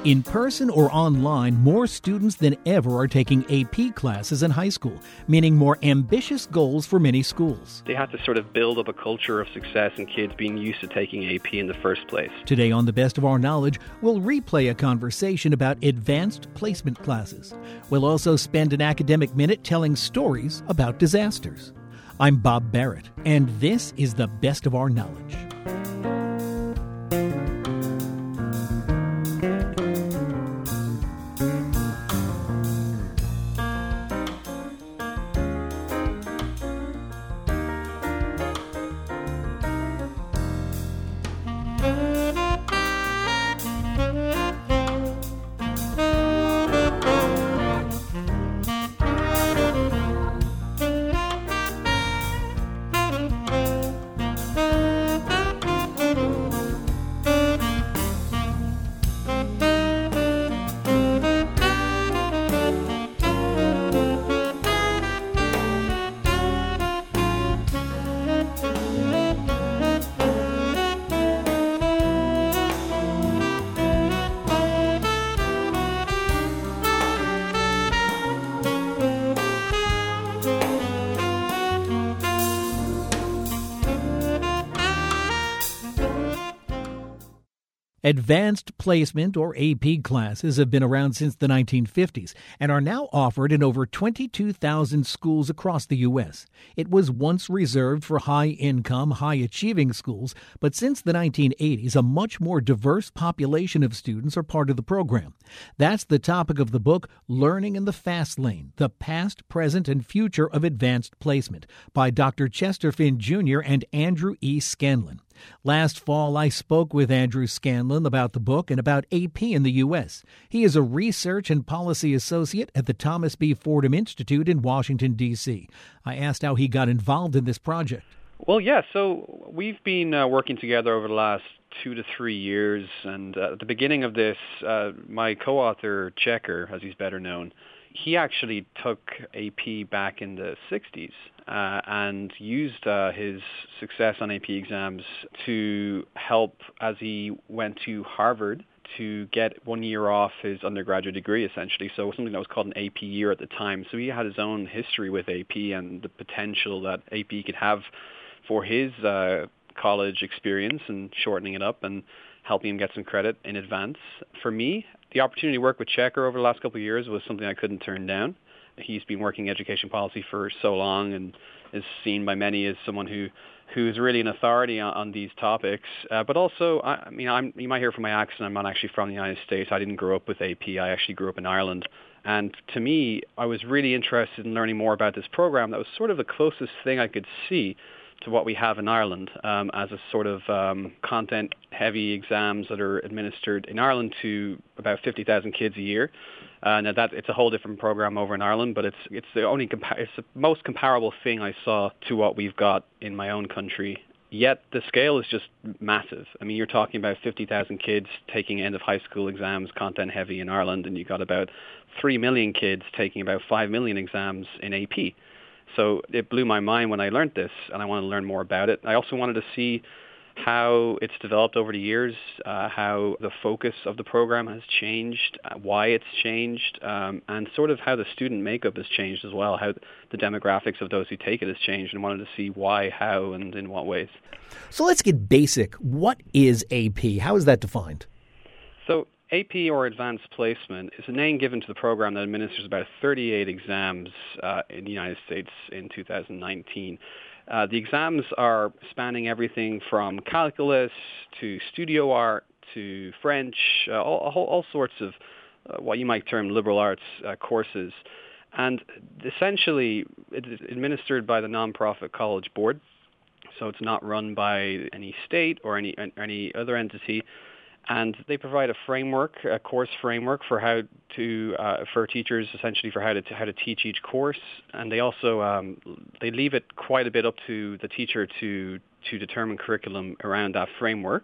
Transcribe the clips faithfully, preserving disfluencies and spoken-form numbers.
In person or online, more students than ever are taking A P classes in high school, meaning more ambitious goals for many schools. They have to sort of build up a culture of success in kids being used to taking A P in the first place. Today on The Best of Our Knowledge, we'll replay a conversation about advanced placement classes. We'll also spend an academic minute telling stories about disasters. I'm Bob Barrett, and this is The Best of Our Knowledge. Advanced placement, or A P classes, have been around since the nineteen fifties and are now offered in over twenty-two thousand schools across the U S. It was once reserved for high-income, high-achieving schools, but since the nineteen eighties, a much more diverse population of students are part of the program. That's the topic of the book, Learning in the Fast Lane, The Past, Present, and Future of Advanced Placement, by Doctor Chester Finn Junior and Andrew E. Scanlon. Last fall, I spoke with Andrew Scanlon about the book and about A P in the U S. He is a research and policy associate at the Thomas B. Fordham Institute in Washington, D C. I asked how he got involved in this project. Well, yeah, so we've been uh, working together over the last two to three years, and uh, at the beginning of this, uh, my co-author, Checker, as he's better known, he actually took A P back in the sixties uh, and used uh, his success on A P exams to help as he went to Harvard to get one year off his undergraduate degree, essentially. So something that was called an A P year at the time. So he had his own history with A P and the potential that A P could have for his uh, college experience and shortening it up and helping him get some credit in advance. For me, the opportunity to work with Checker over the last couple of years was something I couldn't turn down. He's been working education policy for so long and is seen by many as someone who who's really an authority on, on these topics. Uh, but also, I, I mean, I'm, you might hear from my accent, I'm not actually from the United States. I didn't grow up with A P. I actually grew up in Ireland. And to me, I was really interested in learning more about this program. That was sort of the closest thing I could see to what we have in Ireland um, as a sort of um, content-heavy exams that are administered in Ireland to about fifty thousand kids a year. Uh, now that it's a whole different program over in Ireland, but it's it's the only compa- it's the most comparable thing I saw to what we've got in my own country. Yet the scale is just massive. I mean, you're talking about fifty thousand kids taking end of high school exams, content-heavy in Ireland, and you've got about three million kids taking about five million exams in A P. So it blew my mind when I learned this, and I wanted to learn more about it. I also wanted to see how it's developed over the years, uh, how the focus of the program has changed, uh, why it's changed, um, and sort of how the student makeup has changed as well, how the demographics of those who take it has changed, and wanted to see why, how, and in what ways. So let's get basic. What is A P? How is that defined? So A P, or Advanced Placement, is a name given to the program that administers about thirty-eight exams uh, in the United States in two thousand nineteen. Uh, the exams are spanning everything from calculus to studio art to French, uh, all, all, all sorts of uh, what you might term liberal arts uh, courses. And essentially, it is administered by the nonprofit College Board, so it's not run by any state or any any other entity. And they provide a framework, a course framework for how to, uh, for teachers essentially for how to, how to teach each course. And they also, um, they leave it quite a bit up to the teacher to, to determine curriculum around that framework.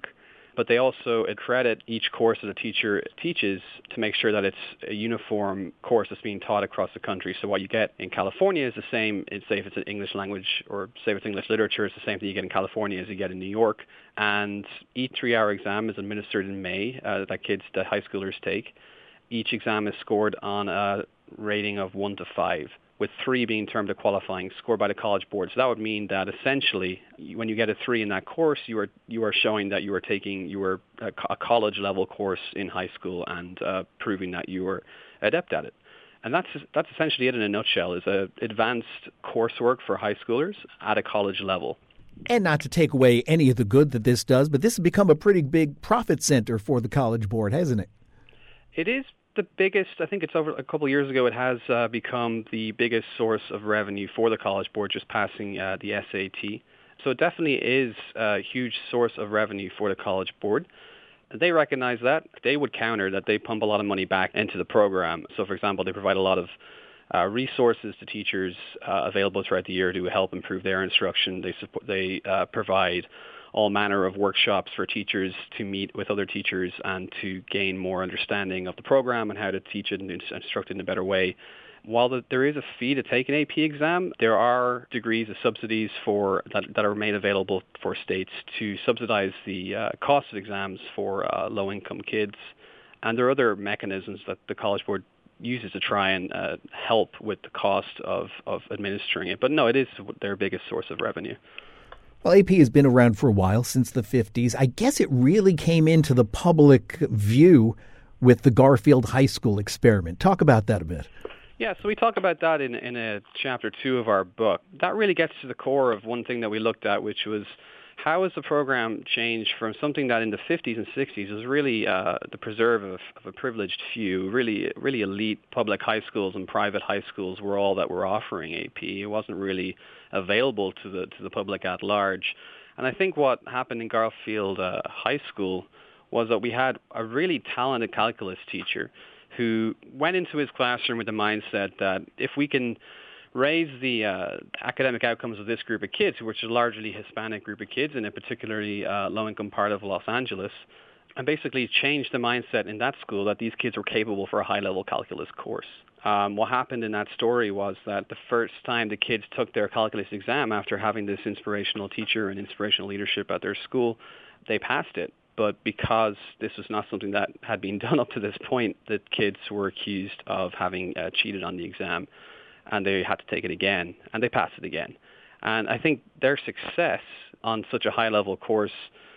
But they also accredit each course that a teacher teaches to make sure that it's a uniform course that's being taught across the country. So what you get in California is the same, say if it's an English language or say if it's English literature, it's the same thing you get in California as you get in New York. And each three-hour exam is administered in May uh, that kids, that high schoolers take. Each exam is scored on a rating of one to five, with three being termed a qualifying score by the College Board. So that would mean that essentially, when you get a three in that course, you are you are showing that you are taking you are a, a college level course in high school and uh, proving that you are adept at it. And that's that's essentially it in a nutshell. Is a advanced coursework for high schoolers at a college level. And not to take away any of the good that this does, but this has become a pretty big profit center for the College Board, hasn't it? It is the biggest. I think it's over a couple of years ago. It has uh, become the biggest source of revenue for the College Board, just passing uh, the S A T. So it definitely is a huge source of revenue for the College Board. They recognize that. They would counter that they pump a lot of money back into the program. So, for example, they provide a lot of uh, resources to teachers uh, available throughout the year to help improve their instruction. They support, they uh, provide all manner of workshops for teachers to meet with other teachers and to gain more understanding of the program and how to teach it and instruct it in a better way. While the, there is a fee to take an A P exam, there are degrees of subsidies for that, that are made available for states to subsidize the uh, cost of exams for uh, low-income kids. And there are other mechanisms that the College Board uses to try and uh, help with the cost of, of administering it. But no, it is their biggest source of revenue. Well, A P has been around for a while, since the fifties. I guess it really came into the public view with the Garfield High School experiment. Talk about that a bit. Yeah, so we talk about that in, in a chapter two of our book. That really gets to the core of one thing that we looked at, which was how has the program changed from something that in the fifties and sixties was really uh, the preserve of, of a privileged few, really really elite public high schools and private high schools were all that were offering A P. It wasn't really available to the to the public at large. And I think what happened in Garfield uh, High School was that we had a really talented calculus teacher who went into his classroom with the mindset that if we can raise the uh, academic outcomes of this group of kids, which is a largely Hispanic group of kids in a particularly uh, low-income part of Los Angeles, and basically change the mindset in that school that these kids were capable for a high-level calculus course. Um, what happened in that story was that the first time the kids took their calculus exam after having this inspirational teacher and inspirational leadership at their school, they passed it. But because this was not something that had been done up to this point, the kids were accused of having uh, cheated on the exam, and they had to take it again, and they passed it again. And I think their success on such a high-level course,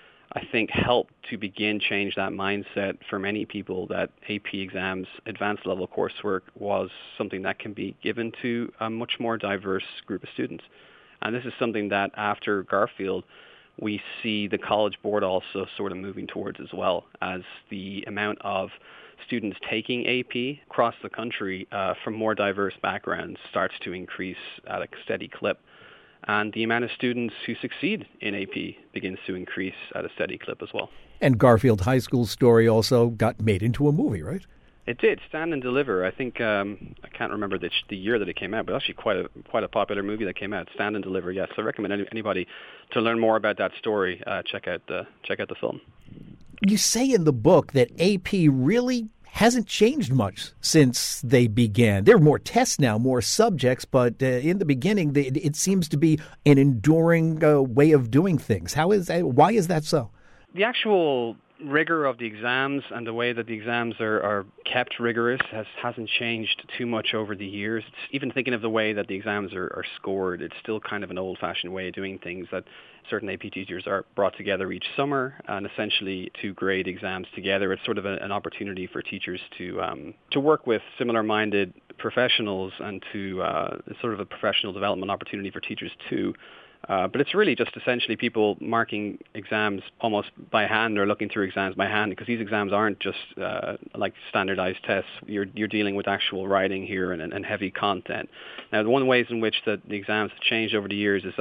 I think, helped to begin change that mindset for many people that A P exams, advanced level coursework, was something that can be given to a much more diverse group of students. And this is something that after Garfield, we see the College Board also sort of moving towards as well, as the amount of students taking A P across the country uh, from more diverse backgrounds starts to increase at a steady clip. And the amount of students who succeed in A P begins to increase at a steady clip as well. And Garfield High School's story also got made into a movie, right? It did, Stand and Deliver. I think, um, I can't remember the, the year that it came out, but actually quite a quite a popular movie that came out, Stand and Deliver, yes. So I recommend any, anybody to learn more about that story, uh, check out the check out the film. You say in the book that A P really hasn't changed much since they began. There are more tests now, more subjects, but uh, in the beginning, they, it seems to be an enduring uh, way of doing things. How is that, why is that so? The actual rigor of the exams and the way that the exams are, are kept rigorous has, hasn't changed too much over the years. It's, even thinking of the way that the exams are, are scored, it's still kind of an old-fashioned way of doing things, that certain A P teachers are brought together each summer and essentially to grade exams together. It's sort of a, an opportunity for teachers to um, to work with similar-minded professionals and to uh, sort of a professional development opportunity for teachers too. Uh, but it's really just essentially people marking exams almost by hand or looking through exams by hand, because these exams aren't just uh, like standardized tests. You're you're dealing with actual writing here and, and heavy content. Now, the one ways in which the, the exams have changed over the years is that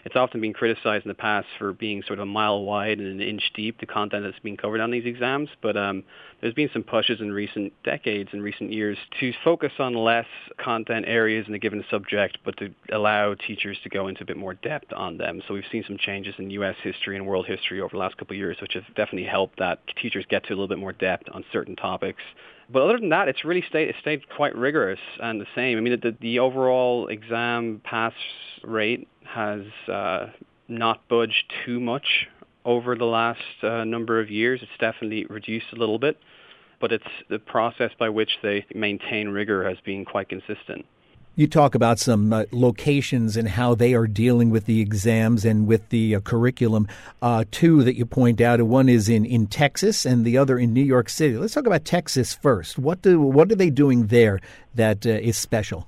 It's often been criticized in the past for being sort of a mile wide and an inch deep, the content that's being covered on these exams. But um, there's been some pushes in recent decades, in recent years, to focus on less content areas in a given subject, but to allow teachers to go into a bit more depth on them. So we've seen some changes in U S history and world history over the last couple of years, which have definitely helped that teachers get to a little bit more depth on certain topics. But other than that, it's really stayed, it stayed quite rigorous and the same. I mean, the, the overall exam pass rate has uh, not budged too much over the last uh, number of years. It's definitely reduced a little bit, but it's the process by which they maintain rigor has been quite consistent. You talk about some uh, locations and how they are dealing with the exams and with the uh, curriculum. Uh, two that you point out, one is in, in Texas and the other in New York City. Let's talk about Texas first. What do what are they doing there that uh, is special?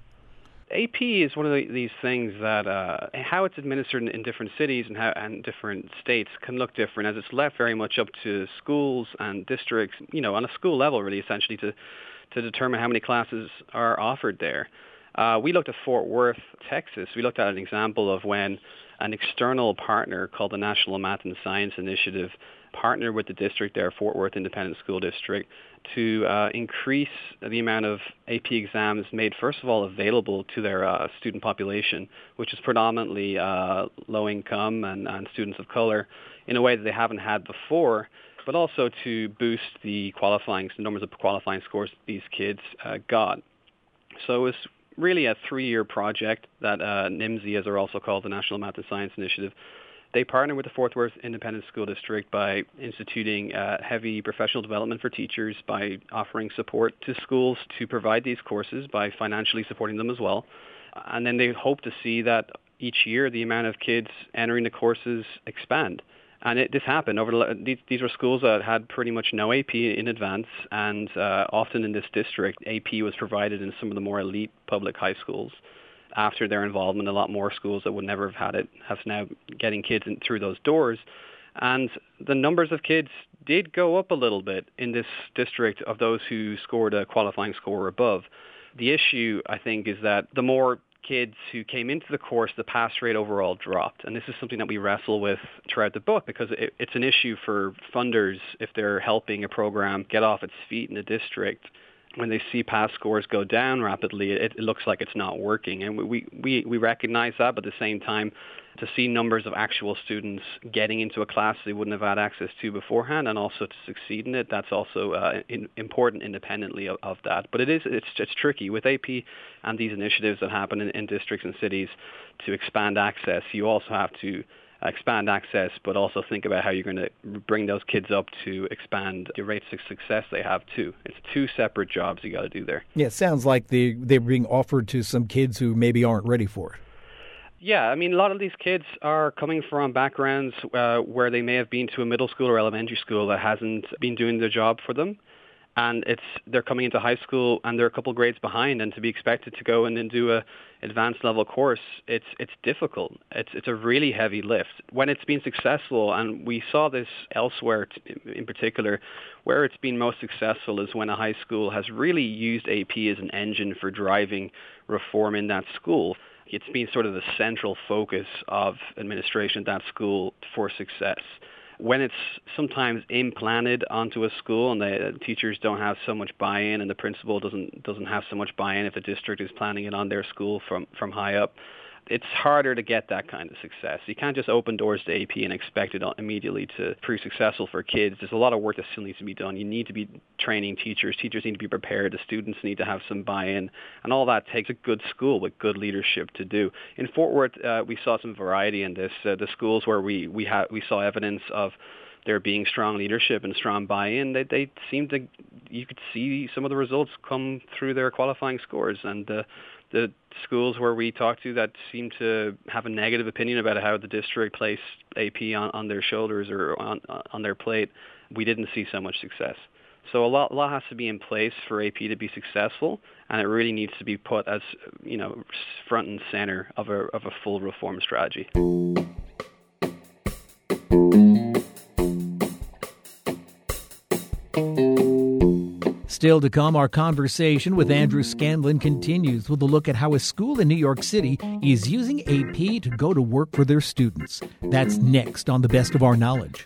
A P is one of the, these things that uh, how it's administered in, in different cities and how and different states can look different, as it's left very much up to schools and districts, you know, on a school level, really, essentially, to to determine how many classes are offered there. Uh, we looked at Fort Worth, Texas. We looked at an example of when an external partner called the National Math and Science Initiative partnered with the district there, Fort Worth Independent School District, to uh, increase the amount of A P exams made, first of all, available to their uh, student population, which is predominantly uh, low income and, and students of color, in a way that they haven't had before, but also to boost the qualifying, the numbers of qualifying scores these kids uh, got. So it was really a three-year project that uh, N I M S I, as they're also called, the National Math and Science Initiative. They partnered with the Fort Worth Independent School District by instituting uh, heavy professional development for teachers, by offering support to schools to provide these courses, by financially supporting them as well. And then they hope to see that each year the amount of kids entering the courses expand. And it, this happened. Over the, these, these were schools that had pretty much no A P in advance, and uh, often in this district, A P was provided in some of the more elite public high schools. After their involvement, a lot more schools that would never have had it have now getting kids in through those doors. And the numbers of kids did go up a little bit in this district of those who scored a qualifying score or above. The issue, I think, is that the more kids who came into the course, the pass rate overall dropped. And this is something that we wrestle with throughout the book, because it, it's an issue for funders if they're helping a program get off its feet in a district. When they see pass scores go down rapidly, it, it looks like it's not working. And we, we, we recognize that, but at the same time, to see numbers of actual students getting into a class they wouldn't have had access to beforehand, and also to succeed in it, that's also uh, in, important independently of, of that. But it is it's, it's tricky with A P and these initiatives that happen in, in districts and cities to expand access. You also have to expand access, but also think about how you're going to bring those kids up to expand the rates of success they have too. It's two separate jobs you got to do there. Yeah, it sounds like they, they're being offered to some kids who maybe aren't ready for it. Yeah, I mean, a lot of these kids are coming from backgrounds uh, where they may have been to a middle school or elementary school that hasn't been doing their job for them. And it's they're coming into high school and they're a couple grades behind, and to be expected to go in and do a advanced level course, it's it's difficult. It's it's a really heavy lift. When it's been successful, and we saw this elsewhere in particular, where it's been most successful is when a high school has really used A P as an engine for driving reform in that school. It's been sort of the central focus of administration at that school for success. When it's sometimes implanted onto a school and the teachers don't have so much buy-in and the principal doesn't doesn't have so much buy-in if the district is planning it on their school from, from high up, it's harder to get that kind of success. You can't just open doors to A P and expect it immediately to prove successful for kids. There's a lot of work that still needs to be done. You need to be training teachers. Teachers need to be prepared. The students need to have some buy-in. And all that takes a good school with good leadership to do. In Fort Worth, uh, we saw some variety in this. Uh, the schools where we we, ha- we saw evidence of there being strong leadership and strong buy-in, they, they seemed to, you could see some of the results come through their qualifying scores. And uh, the schools where we talked to that seemed to have a negative opinion about how the district placed A P on, on their shoulders or on, on their plate, we didn't see so much success. So a lot, a lot has to be in place for A P to be successful, and it really needs to be put as, you know, front and center of a of a full reform strategy. Still to come, our conversation with Andrew Scanlon continues with a look at how a school in New York City is using A P to go to work for their students. That's next on The Best of Our Knowledge.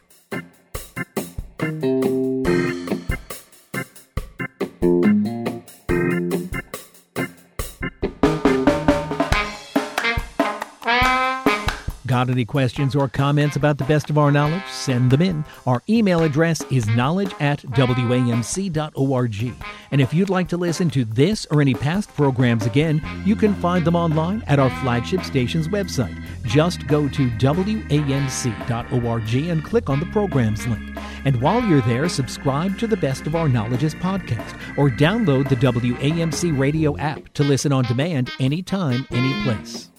Got any questions or comments about The Best of Our Knowledge? Send them in. Our email address is knowledge at w a m c dot org. And if you'd like to listen to this or any past programs again, you can find them online at our flagship station's website. Just go to w a m c dot org and click on the programs link. And while you're there, subscribe to The Best of Our Knowledge's podcast or download the W A M C radio app to listen on demand anytime, anyplace.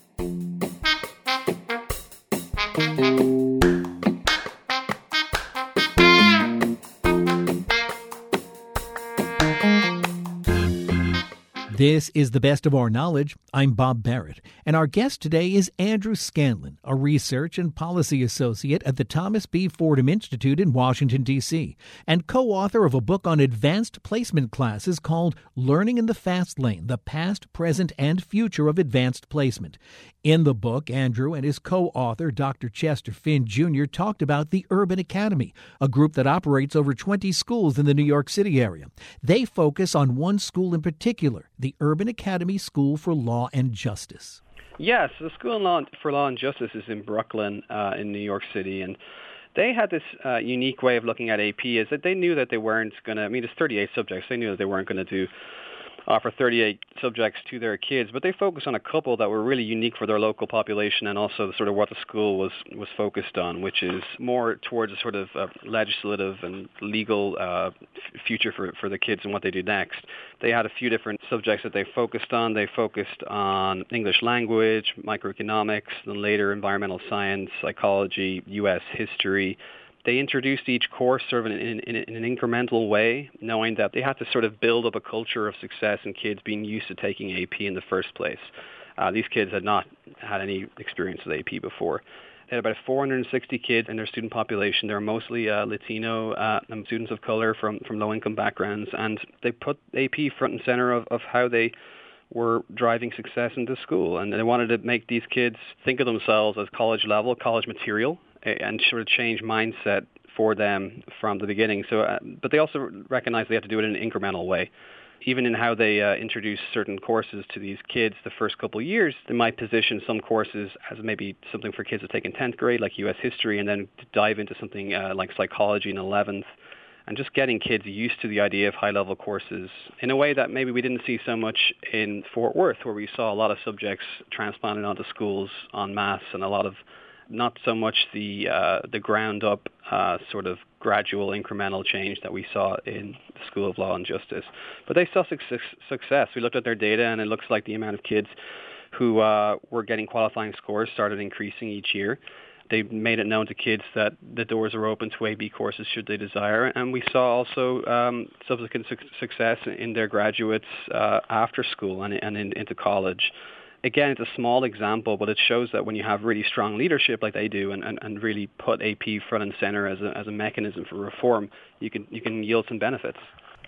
This is The Best of Our Knowledge. I'm Bob Barrett, and our guest today is Andrew Scanlon, a research and policy associate at the Thomas B. Fordham Institute in Washington, D C, and co-author of a book on advanced placement classes called Learning in the Fast Lane, the Past, Present, and Future of Advanced Placement. In the book, Andrew and his co-author, Doctor Chester Finn Junior, talked about the Urban Academy, a group that operates over twenty schools in the New York City area. They focus on one school in particular, the Urban Academy School for Law and Justice. Yes, the School of Law for Law and Justice is in Brooklyn, uh, in New York City, and they had this uh, unique way of looking at A P, is that they knew that they weren't going to, I mean, it's thirty-eight subjects, they knew that they weren't going to do offer thirty-eight subjects to their kids, but they focused on a couple that were really unique for their local population and also sort of what the school was, was focused on, which is more towards a sort of uh, legislative and legal uh, f- future for, for the kids and what they do next. They had a few different subjects that they focused on. They focused on English language, microeconomics, then later environmental science, psychology, U S history. They introduced each course sort of in, in, in an incremental way, knowing that they had to sort of build up a culture of success in kids being used to taking A P in the first place. Uh, these kids had not had any experience with A P before. They had about four hundred sixty kids in their student population. They're mostly uh, Latino uh, and students of color from, from low-income backgrounds, and they put A P front and center of, of how they were driving success into school. And they wanted to make these kids think of themselves as college level, college material, and sort of change mindset for them from the beginning. So, uh, but they also recognize they have to do it in an incremental way. Even in how they uh, introduce certain courses to these kids the first couple of years, they might position some courses as maybe something for kids to take in tenth grade, like U S history, and then dive into something uh, like psychology in eleventh, and just getting kids used to the idea of high-level courses in a way that maybe we didn't see so much in Fort Worth, where we saw a lot of subjects transplanted onto schools en masse and a lot of not so much the uh, the ground-up uh, sort of gradual incremental change that we saw in the School of Law and Justice. But they saw success. success. We looked at their data, and it looks like the amount of kids who uh, were getting qualifying scores started increasing each year. They made it known to kids that the doors are open to A B courses should they desire, and we saw also um, subsequent su- success in their graduates uh, after school and, and in, into college. Again, it's a small example, but it shows that when you have really strong leadership like they do and, and, and really put A P front and center as a, as a mechanism for reform, you can you can yield some benefits.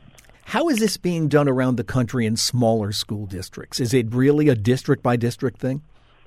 How is this being done around the country in smaller school districts? Is it really a district-by-district thing?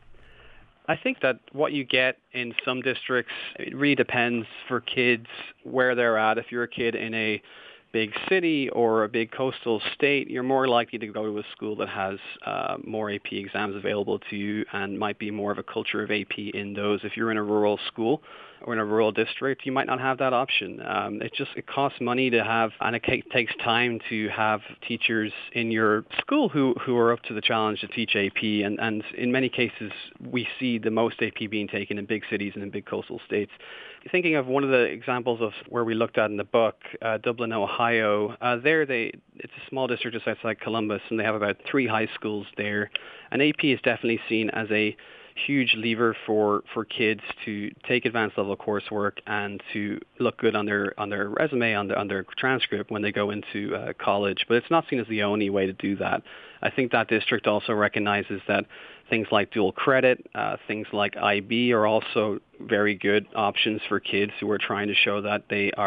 I think that what you get in some districts, it really depends for kids where they're at. If you're a kid in a big city or a big coastal state, you're more likely to go to a school that has uh, more A P exams available to you and might be more of a culture of A P in those. If you're in a rural school or in a rural district, you might not have that option. Um, it just it costs money to have, and it takes time to have teachers in your school who, who are up to the challenge to teach A P. And, and in many cases, we see the most A P being taken in big cities and in big coastal states. Thinking of one of the examples of where we looked at in the book, uh, Dublin, Ohio, uh, there they it's a small district just outside Columbus, and they have about three high schools there. And A P is definitely seen as a huge lever for, for kids to take advanced level coursework and to look good on their on their resume, on their, on their transcript when they go into uh, college. But it's not seen as the only way to do that. I think that district also recognizes that things like dual credit, uh, things like I B are also very good options for kids who are trying to show that they are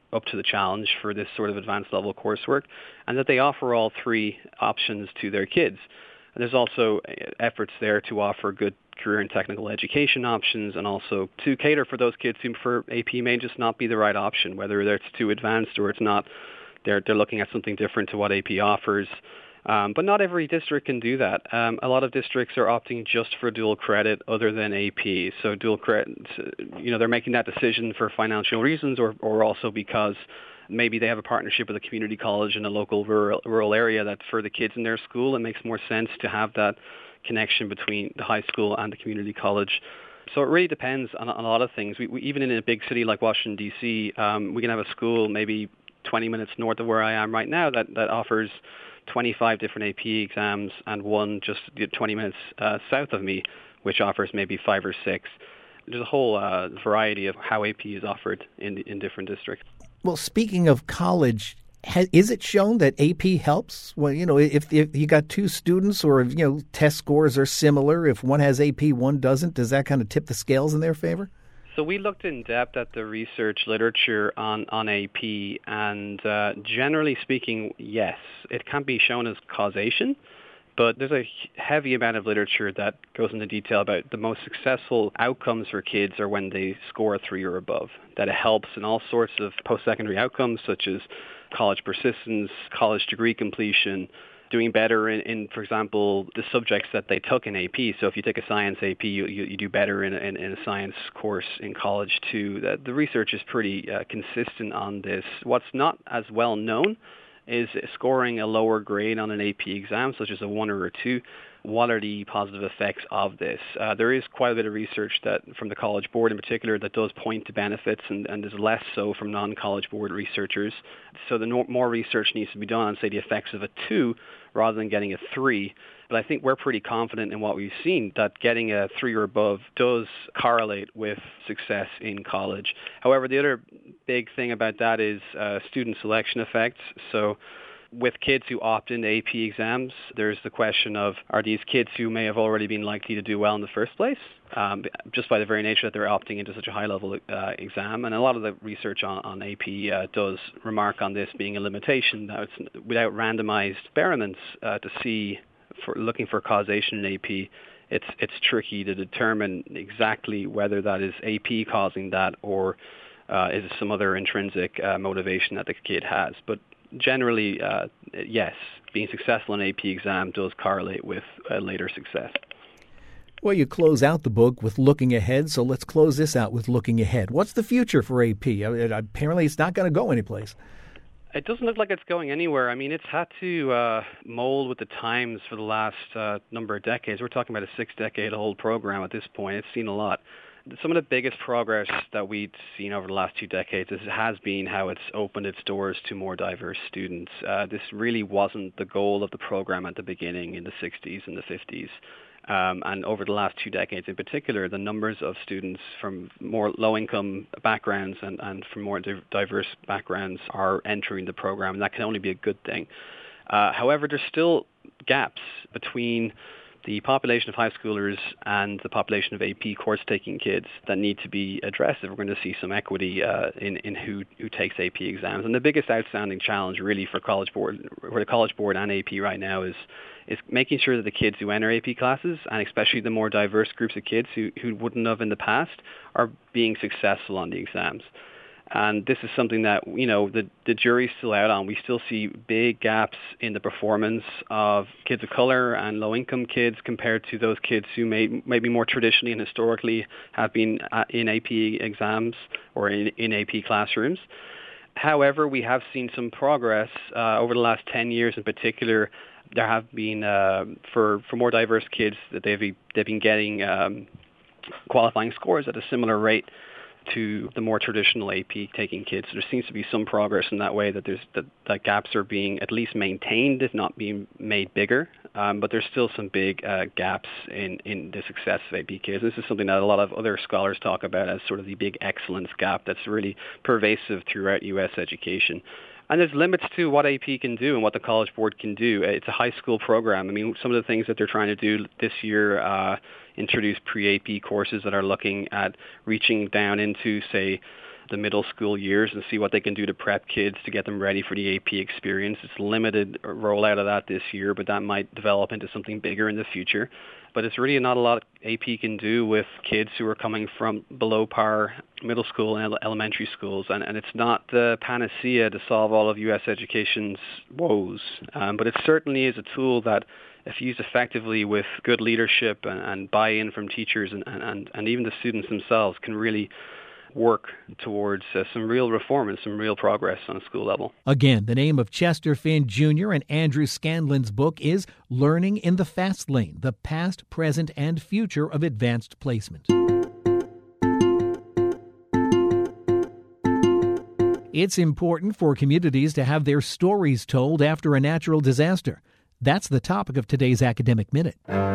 up to the challenge for this sort of advanced level coursework, and that they offer all three options to their kids. And there's also efforts there to offer good career and technical education options, and also to cater for those kids who for A P may just not be the right option, whether it's too advanced or it's not. They're they're looking at something different to what A P offers. Um, but not every district can do that. Um, a lot of districts are opting just for dual credit other than A P. So dual credit, you know, they're making that decision for financial reasons, or, or also because maybe they have a partnership with a community college in a local rural, rural area that for the kids in their school, it makes more sense to have that connection between the high school and the community college. So it really depends on, on a lot of things. We, we, even in a big city like Washington, D C, um, we can have a school maybe twenty minutes north of where I am right now that, that offers twenty-five different A P exams, and one just twenty minutes uh, south of me, which offers maybe five or six. There's a whole uh, variety of how A P is offered in in different districts. Well, speaking of college, has, is it shown that A P helps? Well, you know, if, if you got two students, or if, you know, test scores are similar, if one has A P, one doesn't, does that kind of tip the scales in their favor? So we looked in depth at the research literature on, on A P, and uh, generally speaking, yes, it can be shown as causation, but there's a heavy amount of literature that goes into detail about the most successful outcomes for kids are when they score a three or above, that it helps in all sorts of post-secondary outcomes such as college persistence, college degree completion, doing better in, in, for example, the subjects that they took in A P. So if you take a science A P, you, you, you do better in, in, in a science course in college too. The, the research is pretty uh, consistent on this. What's not as well known is scoring a lower grade on an A P exam, such as a one or a two. What are the positive effects of this? Uh, there is quite a bit of research that from the College Board in particular that does point to benefits, and, and there's less so from non-College Board researchers. So the no, more research needs to be done on, say, the effects of a two rather than getting a three. But I think we're pretty confident in what we've seen, that getting a three or above does correlate with success in college. However, the other big thing about that is uh, student selection effects. So with kids who opt into A P exams, there's the question of, are these kids who may have already been likely to do well in the first place, um, just by the very nature that they're opting into such a high-level uh, exam? And a lot of the research on, on A P uh, does remark on this being a limitation, that it's without randomized experiments uh, to see, for looking for causation in A P, it's it's tricky to determine exactly whether that is A P causing that, or uh, is it some other intrinsic uh, motivation that the kid has. But generally, uh, yes, being successful in an A P exam does correlate with uh, later success. Well, you close out the book with looking ahead, so let's close this out with looking ahead. What's the future for A P? I mean, apparently it's not going to go anyplace. It doesn't look like it's going anywhere. I mean, it's had to uh, mold with the times for the last uh, number of decades. We're talking about a six-decade-old program at this point. It's seen a lot. Some of the biggest progress that we've seen over the last two decades is, has been how it's opened its doors to more diverse students. Uh, this really wasn't the goal of the program at the beginning in the sixties and the fifties. Um, and over the last two decades in particular, the numbers of students from more low-income backgrounds and, and from more diverse backgrounds are entering the program, and that can only be a good thing. Uh, however, there's still gaps between the population of high schoolers and the population of A P course-taking kids that need to be addressed if we're going to see some equity uh, in, in who, who takes A P exams. And the biggest outstanding challenge really for College Board, for the College Board and A P right now is is making sure that the kids who enter A P classes, and especially the more diverse groups of kids who, who wouldn't have in the past, are being successful on the exams. And this is something that, you know, the, the jury's still out on. We still see big gaps in the performance of kids of color and low-income kids compared to those kids who may maybe more traditionally and historically have been in A P exams or in, in A P classrooms. However, we have seen some progress uh, over the last ten years in particular. There have been, uh, for, for more diverse kids, that they've, be, they've been getting um, qualifying scores at a similar rate to the more traditional A P taking kids. So there seems to be some progress in that way, that there's that, that gaps are being at least maintained, if not being made bigger. Um, but there's still some big uh, gaps in, in the success of A P kids. This is something that a lot of other scholars talk about as sort of the big excellence gap that's really pervasive throughout U S education. And there's limits to what A P can do and what the College Board can do. It's a high school program. I mean, some of the things that they're trying to do this year, uh, introduce pre-A P courses that are looking at reaching down into, say, the middle school years and see what they can do to prep kids to get them ready for the A P experience. It's limited rollout of that this year, but that might develop into something bigger in the future. But it's really not a lot A P can do with kids who are coming from below par middle school and elementary schools. And, and it's not the panacea to solve all of U S education's woes. Um, but it certainly is a tool that, if used effectively with good leadership and, and buy-in from teachers and, and, and even the students themselves, can really work towards uh, some real reform and some real progress on a school level. Again, the name of Chester Finn Junior and Andrew Scanlon's book is Learning in the Fast Lane, the Past, Present, and Future of Advanced Placement. It's important for communities to have their stories told after a natural disaster. That's the topic of today's Academic Minute.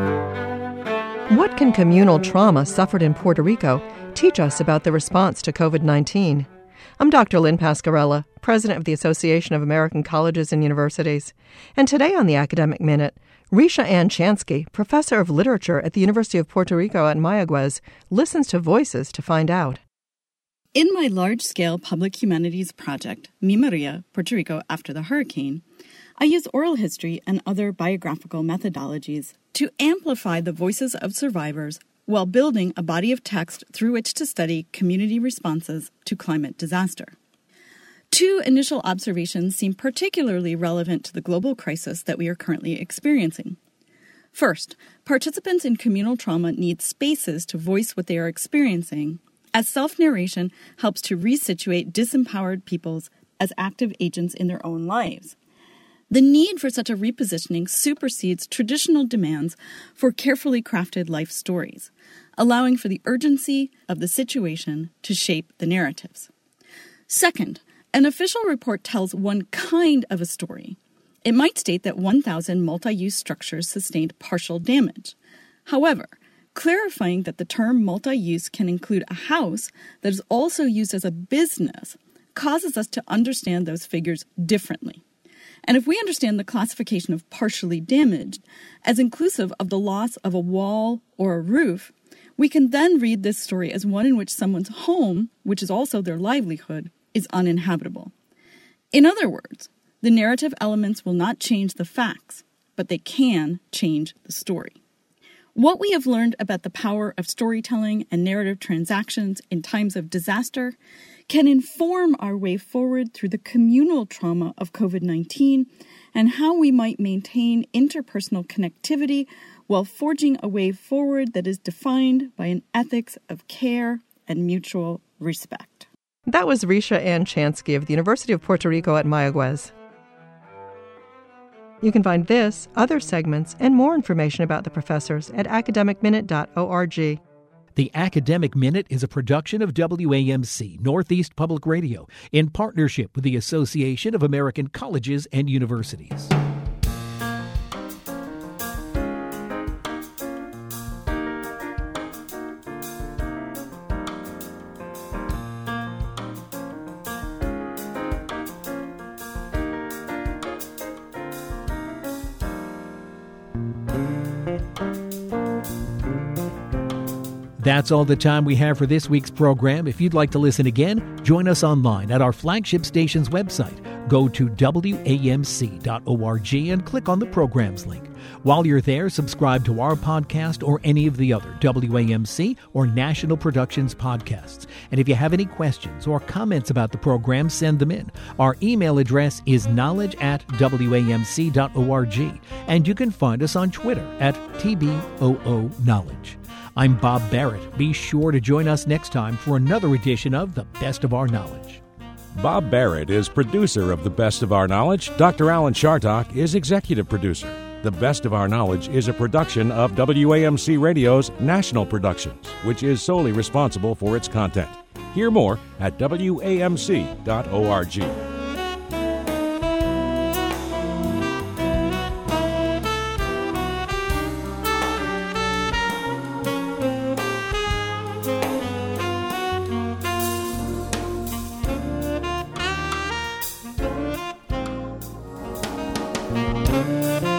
What can communal trauma suffered in Puerto Rico teach us about the response to covid nineteen? I'm Doctor Lynn Pascarella, President of the Association of American Colleges and Universities. And today on the Academic Minute, Risha Ann Chansky, Professor of Literature at the University of Puerto Rico at Mayagüez, listens to voices to find out. In my large-scale public humanities project, Mi Maria, Puerto Rico After the Hurricane, I use oral history and other biographical methodologies to amplify the voices of survivors while building a body of text through which to study community responses to climate disaster. Two initial observations seem particularly relevant to the global crisis that we are currently experiencing. First, participants in communal trauma need spaces to voice what they are experiencing, as self-narration helps to resituate disempowered peoples as active agents in their own lives. The need for such a repositioning supersedes traditional demands for carefully crafted life stories, allowing for the urgency of the situation to shape the narratives. Second, an official report tells one kind of a story. It might state that one thousand multi-use structures sustained partial damage. However, clarifying that the term multi-use can include a house that is also used as a business causes us to understand those figures differently. And if we understand the classification of partially damaged as inclusive of the loss of a wall or a roof, we can then read this story as one in which someone's home, which is also their livelihood, is uninhabitable. In other words, the narrative elements will not change the facts, but they can change the story. What we have learned about the power of storytelling and narrative transactions in times of disaster can inform our way forward through the communal trauma of covid nineteen and how we might maintain interpersonal connectivity while forging a way forward that is defined by an ethics of care and mutual respect. That was Risha Ann Chansky of the University of Puerto Rico at Mayagüez. You can find this, other segments, and more information about the professors at academic minute dot org. The Academic Minute is a production of W A M C, Northeast Public Radio, in partnership with the Association of American Colleges and Universities. That's all the time we have for this week's program. If you'd like to listen again, join us online at our flagship station's website. Go to W A M C dot org and click on the programs link. While you're there, subscribe to our podcast or any of the other W A M C or National Productions podcasts. And if you have any questions or comments about the program, send them in. Our email address is knowledge at W A M C dot org, and you can find us on Twitter at T B O O Knowledge. I'm Bob Barrett. Be sure to join us next time for another edition of The Best of Our Knowledge. Bob Barrett is producer of The Best of Our Knowledge. Doctor Alan Chartock is executive producer. The Best of Our Knowledge is a production of W A M C Radio's National Productions, which is solely responsible for its content. Hear more at W A M C dot org. Thank you.